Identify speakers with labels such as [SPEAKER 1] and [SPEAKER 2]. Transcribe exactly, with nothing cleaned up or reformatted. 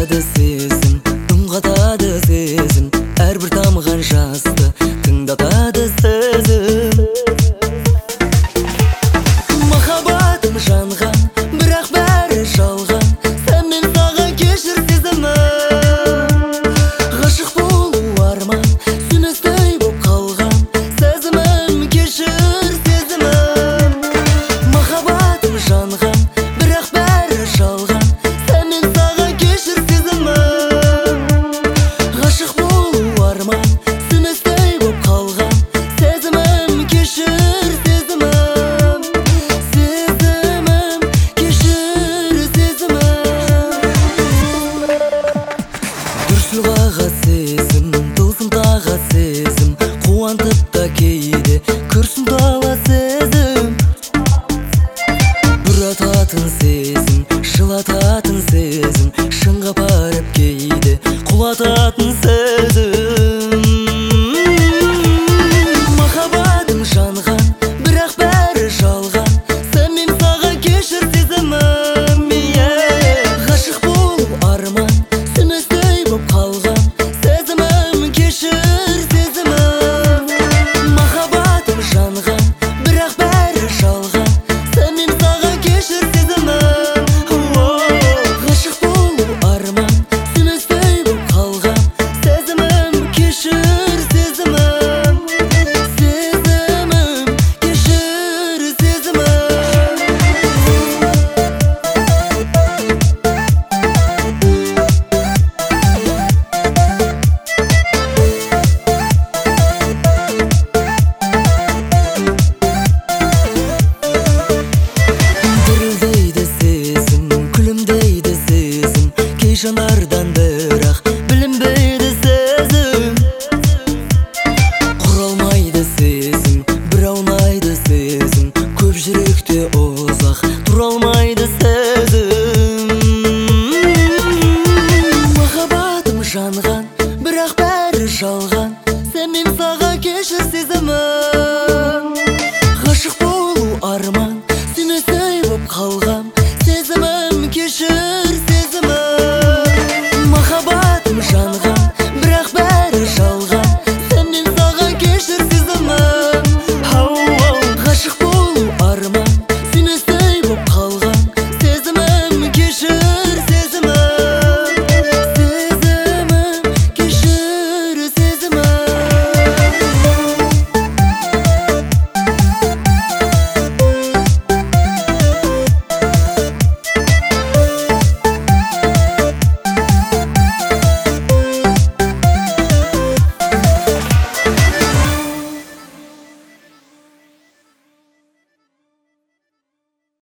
[SPEAKER 1] қатады сезім, үн қатады сезім, әрбір тамған жасты тыңдатады сезім. Махаббатым жанған, бірақ бәрі жалған, сәнмен саған кешір сезімім. Ғашық болу арман, сүйместей боп қалған, сезімім кешір сезімім. Махаббатым жанған, бірақ бәрі жалған, сәнмен саған кешір сезімім. Ғашық болу арман, сүйместей боп қалған, сезімім кешір сезімім. Сезімім кешір сезімім. Дүрсіл қағаз сезім, тылсым тағат сезім, қуантып та кейде күрсін дала сезім. Бұрататын сезім, жылататын сезім, шыңға барып кейде құлататын сезім. Махаббатым жанған, бірақ бәрі жалған, сәнмен саған кешір сезімім. Ғашық болу арман, сүйместей боп қалған, сезімім кешір сезімім. Махаббатым жанған, бірақ бәрі жалған, сәнмен саған кешір сезімім. Ғашық болу арман, сүйместей боп қалған, сезімім кешір сезімім. Сезімім кешір сезімім. Дірілдейді сезім, күлімдейді сезім, кей жанарда